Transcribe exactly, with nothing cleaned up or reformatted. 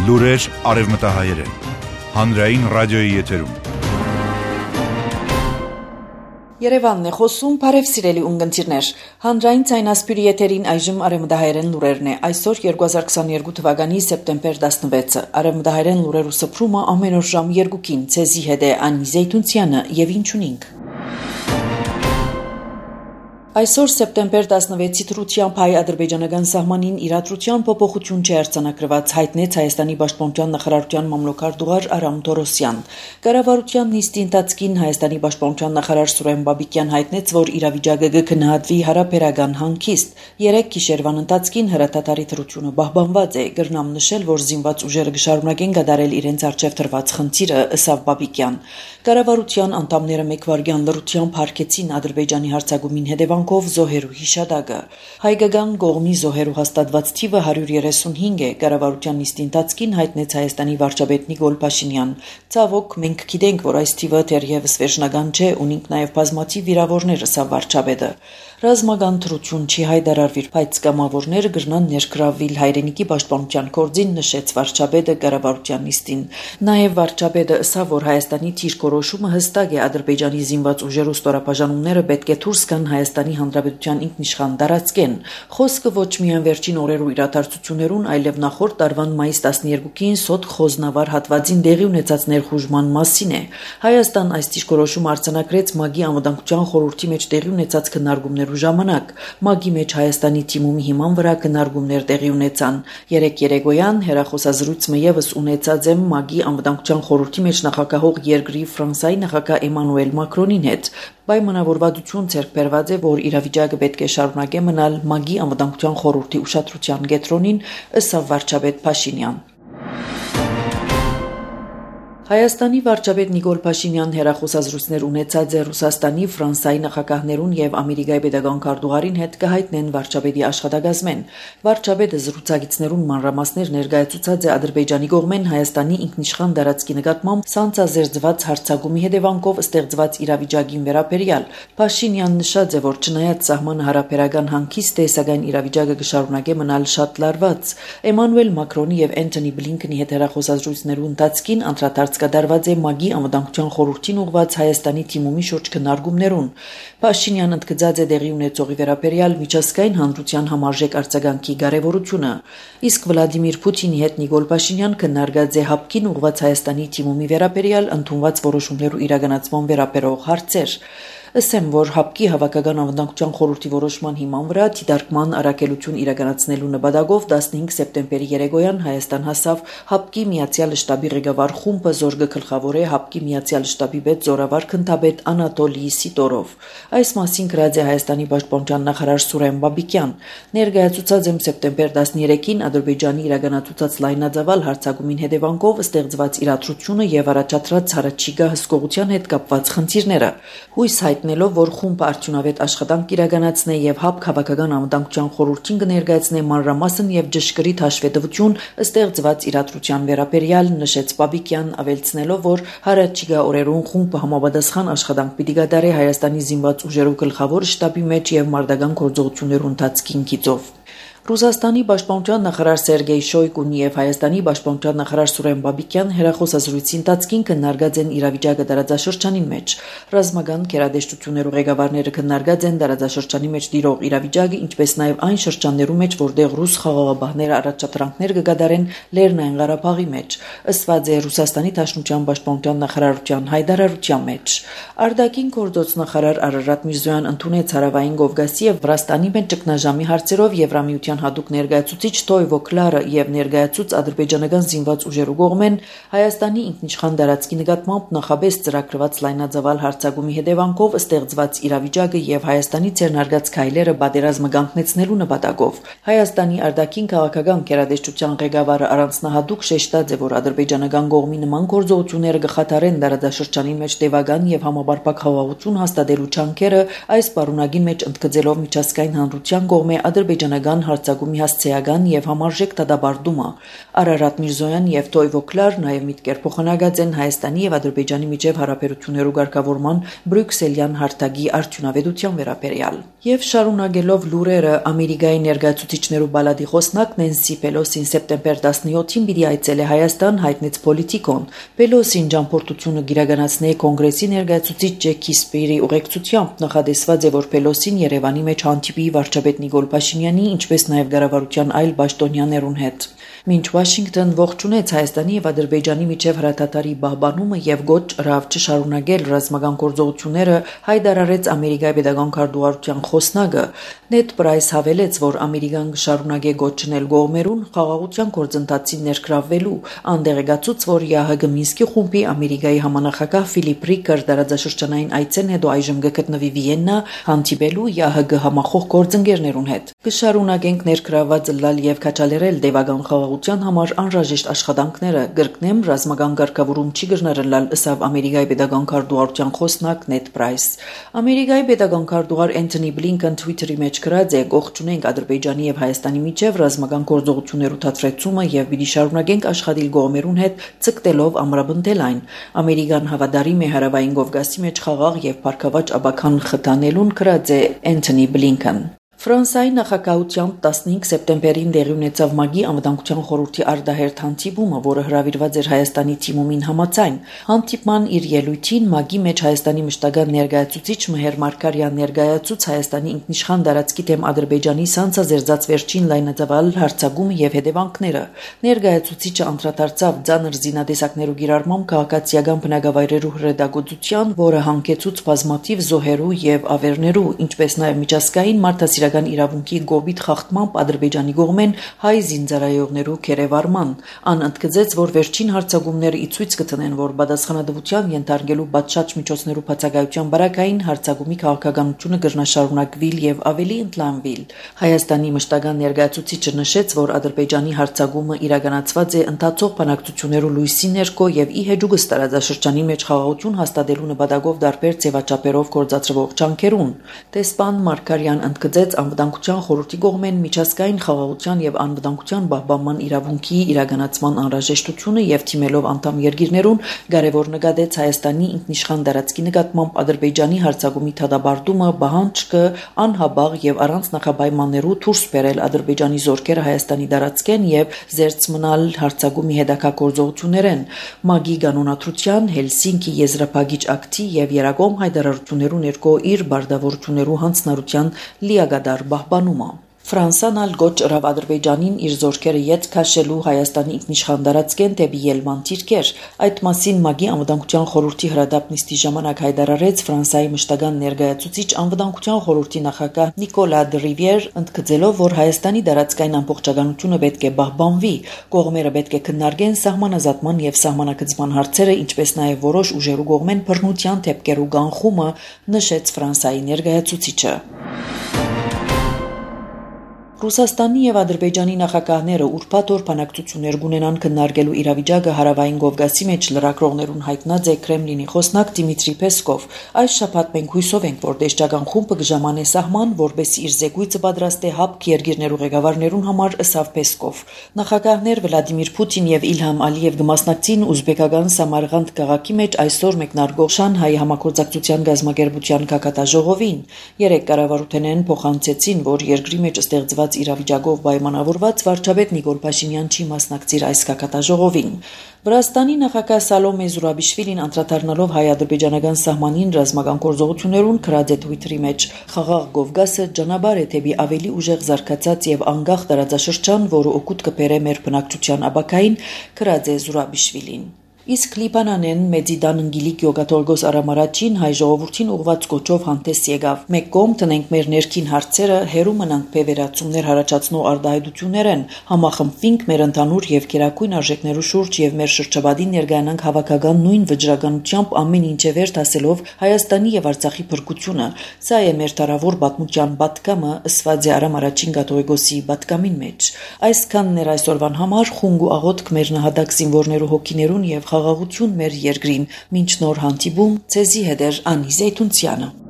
Լուրեր արևմտահայերեն, հանրային ռադիոյի եթերում։ Երևանն է խոսում, բարև սիրելի ունգընտիրներ, հանրային ցայնասպյուրի եթերին այժմ արևմտահայերեն լուրերն է, այսօր երկու հազար քսաներկու թվականի սեպտեմբեր տասնվեցը, արևմտահայերեն լուրերու սփռումը ամեն օր ժամ երկուքին, ցեզի հետ է Անի Զեյթունցյանը եւ ինչ ունենք։ Այսօր սեպտեմբեր տասնվեցի դրությամբ հայ-ադրբեջանական սահմանին իրադրության փոփոխություն չի արձանագրված, հայտնեց Հայաստանի պաշտպանության նախարարության մամլոքարտուղար Արամ Թորոսյան։ Կառավարության նիստի ընթացքին Հայաստանի պաշտպանության նախարար Սուրեն Բաբիկյան հայտնեց, որ իրավիճակը կգնահատվի հարաբերական հանգիստ։ Երեք գիշերվան ընթացքին հրատատարի դրությունը պահպանված է, կրնամ նշել, որ զինված ուժերը կշարունակեն կատարել իրենց առջև դրված խնդիրը, ըստ Բաբիկյան։ Կառավարության անդամները մեկ վայրկյան լրությամբ հարգեցին Ադրբեջանի հարձակումին հետևանքով զոհերու հիշադակը։ Հայկական կողմի զոհերու հաստատված թիվը հարյուր երեսունհինգ է, կառավարության նիստի ընթացքին հայտնեց Հայաստանի վարչապետ Նիկոլ Փաշինյան։ Ցավոք, մենք գիտենք, որ այս թիվը դեռևս վերջնական չէ, ունենք նաև բազմաթիվ վիրավորներ, ըստ վարչապետը։ Ռազմական թրություն չի հայտարարվիր, բայց կամավորները կգրնան ներգրավվել հայրենիքի պաշտպանության գործին, նշեց վարչապետը կառավարության նիստին։ Նաև վարչապետը ըստ որ Հայաստանի թիրքորոշումը հստակ է, Ադրբեջանի զինված ուժերու ստորաբաժանումները պետք է դուրս գան Հայաստանի Հանրապետության ինքնիշխան տարածքեն։ Խոսքը ոչ միայն վերջին օրերու իրադարձություններուն, այլև նախորդ տարվան մայիս տասներկուին Սոտ Խոզնավար հատվածին դեղի ունեցած ներխուժման մասին է։ Հայաստան այս թիրքորոշումը արձանագրեց ՄԱԳ-ի անվտանգության խորհրդի մեջ տեղի ունեցած քննարկումներու ժամանակ։ ՄԱԳ-ի մեջ Հայաստանի թիմումի հիման վրա քննարկումներ տեղի ունեցան։ Երեք երեկոյան հեռախոսազրույցը եւս ունեցած եմ ՄԱԳ-ի անվտանգության խորհրդի մեջ նախագահող երկրի Ֆրանսիայի նախագահ Էմանուել Մակրոնին հետ։ Պայմանավորվածություն ձեռք բերված է, որ իրավիճակը պետք է շարունակե մնալ ՄԱԳ-ի անվտանգության խորհրդի ուշադրության կենտրոնին, ըստ վարչապետ Փաշինյան։ Հայաստանի վարչապետ Նիկոլ Փաշինյան հեռախոսազրույցներ ունեցած է Ռուսաստանի, Ֆրանսիայի նախագահներուն եւ Ամերիկայի պետական քարտուղարին հետ կհայտնեն վարչապետի աշխատակազմեն։ Վարչապետը զրուցակիցներուն մանրամասներ ներկայացուցած է Ադրբեջանի կողմեն Հայաստանի ինքնիշխան տարածքի նկատմամբ սանձազերծված հարձակումի հետևանքով ստեղծված իրավիճակին վերաբերյալ։ Փաշինյանն նշած է, որ չնայած սահմանը հարաբերական հանգիստ է, սակայն իրավիճակը կշարունակե մնալ շատ լարված։ Էմանուել Մակրոնի եւ Էնթոնի Բլինքենի հետ հեռախոսազրույցներու ընթացքին անդրադարձ կդարված է ՄԱԳ-ի անվտանգության խորհրդին ուղղված Հայաստանի թիմումի շուրջ քննարկումներուն։ Փաշինյանն ընդգծած է դեղի ունեցողի վերաբերյալ միջազգային հանրության համարժեք արձագանքի կարևորությունը։ Իսկ Վլադիմիր Պուտինի հետ Նիկոլ Փաշինյան քննարկած է ՀԱՊԿ-ին ուղղված Հայաստանի թիմումի վերաբերյալ ընդունված որոշումներու իրականացման վերաբերող հարցեր։ Ասեմ, որ ՀԱՊԿ-ի հավաքական անվտանգության խորհրդի որոշման հիման վրա դիտարկման առաքելություն իրականացնելու նպատակով տասնհինգ սեպտեմբերի երեկոյան Հայաստան հասավ ՀԱՊԿ-ի Միացյալ շտաբի ղեկավար խումբը զորգը գլխավոր է ՀԱՊԿ-ի Միացյալ շտաբի պետ զորավար քննադատապետ Անատոլի Սիտորով։ Այս մասին գրած է Հայաստանի պաշտպանության նախարար Սուրեն Բաբիկյան։ Ներկայացուցած եմ սեպտեմբեր տասներեքին Ադրբեջանի իրականացուցած լայնածավալ հարձակումին հետևանքով ստեղծված իրադրությունը եւ առաջադրած հարաճիգա հսկողության հետ կապված խնդիրները։ Հույս հայտնելով, որ խումբը արդյունավետ աշխատանք իրականացնե եւ ՀԱՊԿ հավաքական անվտանգության խորհրդին կներկայացնե մանրամասն եւ ճշգրիտ հաշվետվություն ստեղծված իրադրության վերաբերյալ, նշեց Բաբիկյան, ավելցնելով, որ հարաճիգա օրերուն խումբը համապատասխան աշխատանք պիտի կատարի Հայաստանի զինված ուժերու գլխավոր շտաբի մեջ եւ մարտական գործողություններու ընթացքին գիծով։ Ռուսաստանի պաշտպանության նախարար Սերգեյ Շոյգուն եւ Հայաստանի պաշտպանության նախարար Սուրեն Բաբիկյան հեռախոսազրույցի ընթացքին քննարկած են իրավիճակը տարածաշրջանի մեջ։ Ռազմական գերադաշտություններու ղեկավարները քննարկած են տարածաշրջանի մեջ տիրող իրավիճակը, ինչպես նաեւ այն շրջաններու մեջ, որտեղ ռուս խաղաղապահները առաջադրանքներ կկատարեն Լեռնային Ղարաբաղի մեջ, ըստ է Ռուսաստանի Դաշնության պաշտպանության նախարարության հայտարարության մեջ։ Արտաքին գործոց նախարար Արարատ Միրզոյան ընդունեց Հարավային Կովկասի եւ Վրաստանի մեջ ճգնաժամի հարցերով Եվրամիության հատուկ ներկայացուցիչ Թոյվո Կլարը եւ ներկայացուց ադրբեջանական զինված ուժերու կողմեն Հայաստանի ինքնիշխան տարածքի նկատմամբ նախաբես ծրագրված լայնածավալ հարձակումի հետևանքով ստեղծված իրավիճակը եւ Հայաստանի ձեռնարկած քայլերը պատերազմը կանգնեցնելու նպատակով։ Հայաստանի արտաքին քաղաքական գերադաշտության ղեկավարը առանձնահատուկ շեշտած է, որ ադրբեջանական կողմի նման գործողությունները կխաթարեն տարածաշրջանի մեջ տևական եւ համապարփակ խաղաղություն հաստատելու չանքերը, այս պարունակի մեջ ընդգծելով միջազգային հանրության կողմէ ադրբեջանական հարձակումի հասցեական եւ համարժեք դադարումը։ Արարատ Միրզոյան եւ Տոյվո Կլար նաեւ միտքեր փոխանակած են Հայաստանի եւ Ադրբեջանի միջև հարաբերություններու ղեկավարման Բրյուսելյան հարթակի արդյունավետության վերաբերյալ։ Եվ շարունակելով լուրերը, Ամերիկայի ներկայացուցիչներու բալադի խոսնակ Նենսի Պելոսին սեպտեմբեր տասնյոթին պիտի այցելե Հայաստան, հայտնեց Պոլիտիկոն։ Պելոսին ճամփորդությունը գիրականացնե կոնգրեսի ներկայացուցիչ Ջեքի Սպիրի ուղեկցությամբ նախադեсված է, որ Պելոսին Երևանի մեջ հանդիպի վարչապետ Նիկոլ Փաշինյանի, ինչպես նաև կառավարության այլ պաշտոնյաներուն հետ։ Մինչ Վաշինգտոն ողջունեց Հայաստանի եւ Ադրբեջանի միջև հրաթաթարի բահբանումը եւ գոչ ռավ չշարունակել ռազմական գործողությունները, հայտարարեց Ամերիկայի պետական քարտուղարության խոսնակը։ Նեդ Պրայս հավելեց, որ Ամերիկան կշարունակե գոչնել գողմերուն խաղաղության գործընթացին ներգրավվելու, անդեղեկացուց, որ ԵԱՀԿ Մինսկի խումբի Ամերիկայի համանախագահ Ֆիլիպ Ռիկեր դարաձաշրջանային այցեն հետո այժմ գտնվի Վիեննա հանդիպելու ԵԱՀԿ համախոհ գործընկերներուն հետ։ Կշարունակենք ներգրավված լալ եւ քաչալերել դեվագան խաղաղության համար անհրաժեշտ աշխատանքները, գրկնեմ ռազմական ղեկավարում չի գտնարել ըսավ Ամերիկայի պետական քարտուղարության խոսնակ Նեդ Պրայս։ Ամերիկայի պետական քարտուղար Էնթոնի Բլինքեն Twitter-ի մեջ գրած է. «Գողջունենք Ադրբեջանի եւ Հայաստանի միջև ռազմական գործողություններու թատրեցումը եւ պիտի շարունակենք աշխատել գողմերուն հետ, ցկտելով ամրապնդել այն։ Ամերիկան հավատարիմ է Հարավային Կովկասի մեջ խաղաղ եւ փառքավաճ աբական խթանելուն», գրած է Էնթոնի Բլինքեն։ Ֆրանսիայի նախագահությամբ տասնհինգ սեպտեմբերին տեղի ունեցավ ՄԱԳ-ի անվտանգության խորհրդի արտահերթ հանդիպումը, որը հրավիրված էր Հայաստանի թիմումին համաձայն։ Հանդիպման իր ելույթին ՄԱԳ-ի մեջ Հայաստանի մշտական ներկայացուցիչ Մհեր Մարկարյան ներկայացուց Հայաստանի ինքնիշխան տարածքի դեմ Ադրբեջանի սանձազերծած վերջին լայնածավալ հարձակումը եւ հետևանքները։ Ներկայացուցիչը անդրադարձավ ծանր զինատեսակներու գիրառմամբ քաղաքացիական բնակավայրերու հրետակոծության, որը հանգեցուց բազմաթիվ զոհերու եւ ավերներու, ինչպես նաեւ միջազգային մարդասիրական իրավունքի գոբիտ խախտմամբ Ադրբեջանի կողմեն հայ զինծառայողներու կերևարման։ Ան ընդգծեց, որ վերջին հարձակումները ի ցույց կտնեն, որ պատասխանատվության ենթարկելու պատշաճ միջոցներու բացակայության բարակային հարձակումի քաղաքականությունը կրնաշարունակվիլ եւ ավելի ընդլայնվիլ։ Հայաստանի մշտական ներկայացուցիչը նշեց, որ Ադրբեջանի հարձակումը իրականացված է ընդհանուր բանակցություններու լույսի ներքո եւ ի հեջուկս տարածաշրջանի մեջ խաղաղություն հաստատելու նպատակով դարբեր ձևաչափերով գործադրվող ջանքերուն։ Տեսփան Մարկարյան ընդգծեց անվտանգության խորհրդի կողմեն միջազգային խաղաղության եւ անվտանգության պահպանման իրավունքի իրականացման անհրաժեշտությունը եւ թիմելով անդամ երկիրներուն կարևոր նկատեց Հայաստանի ինքնիշխան տարածքի նկատմամբ Ադրբեջանի հարձակումի դադարումը, բանջկը անհաբաղ եւ առանց նախապայմաններու դուրս բերել Ադրբեջանի զորքերը Հայաստանի տարածքեն եւ զերծ մնալ հարձակումի հետաքրքրություններեն ՄԱԳ-ի կանոնադրության Հելսինկի եզրափակիչ ակտի եւ Երակոմ հայտարարություններու ներքո իր բարդավորություններու հանձնարարության լիագադար բահբանումը։ Ֆրանսան ալ գոչ ռավ Ադրբեջանին իր զորքերը յետ քաշելու Հայաստանի ինքնիշխան տարածքեն դեպի ելման թիրքեր։ Այդ մասին ՄԱԳ-ի անվտանգության խորհրդի հրադապ նիստի ժամանակ հայտարարեց Ֆրանսիայի մշտական ներկայացուցիչ անվտանգության խորհրդի նախագահ Նիկոլա Դրիվիեր, ընդգծելով, որ Հայաստանի տարածքային ամբողջականությունը պետք է պահպանվի, կողմերը պետք է քննարկեն սահմանազատման եւ սահմանակցման հարցերը, ինչպես նաեւ որոշ ուժերու կողմեն բռնության դեպքերու կանխումը, նշեց Ֆրանսիայի ներկայացուցիչը։ Ռուսաստանի եւ Ադրբեջանի նախագահները ուրբաթ օր բանակցություններ կունենան քննարկելու իրավիճակը Հարավային Կովկասի մեջ լրագրողներուն հայտնած է Կրեմլինի խոսնակ Դիմիտրի Պեսկով։ Այս շաբաթ մենք հույսով ենք, որ դեշտական խումբը կժամանե սահման, որբեսի իր զեկույցը պատրաստե հապկ երկիրներու ղեկավարներուն համար, ըսավ Պեսկով։ Նախագահներ Վլադիմիր Պուտին եւ Իլհամ Ալիև կմասնակցին ուզբեկական Սամարղանդ քաղաքի մեջ այսօր մեկնարկող Շանհայի համագործակցության գազམ་ակերպության գագաթաժողովին։ Երեք կառավարութենեն փոխանցեցին, որ երկրի մեջ ստեղծված իրավիճակով պայմանավորված վարչապետ Նիկոլ Փաշինյան չի մասնակցիր այս գագաթաժողովին։ Վրաստանի նախագահ Սալոմե Զուրաբիշվիլին անդրադառնալով հայ-ադրբեջանական սահմանին ռազմական գործողություններուն գրած է Twitter-ի մեջ. «Խաղաղ Կովկասը ճանապարհ է դեպի ավելի ուժեղ զարգացած եւ անկախ տարածաշրջան, որը օգուտ կբերե մեր բնակչության ապակային», գրած է Զուրաբիշվիլին։ Իսկ Լիբանանեն Մեծիդան Ընգիլիկ Յոգաթորգոս Արամարաչին հայ ժողովրդին ուղված կոչով հանդես եկավ։ Մեկ կողմ տնենք մեր ներքին հարցերը, հերու մնանք բևերացումներ հարաճացնող արտահայտություններ են, համախմբվինք մեր ընդհանուր եւ գերակույն արժեքներու շուրջ եւ մեր շրջապատին ներկայանանք հավաքական նույն վճռականությամբ ամեն ինչ վերջ հասելով Հայաստանի եւ Արցախի փրկությունը։ Սա է մեր տարավոր պատմության պատկամը, ըսված է Արամարաչին Գաթողիկոսի պատկամին մեջ։ Այսքանն էր այսօրվան համար, խունգ ու աղոթք մեր նահատակ զինվորներու հոգիներուն եւ խաղաղություն մեր երկրին, մինչ նոր հանդիպում, ցեզի հետ էր Անի Զեյթունցյանը։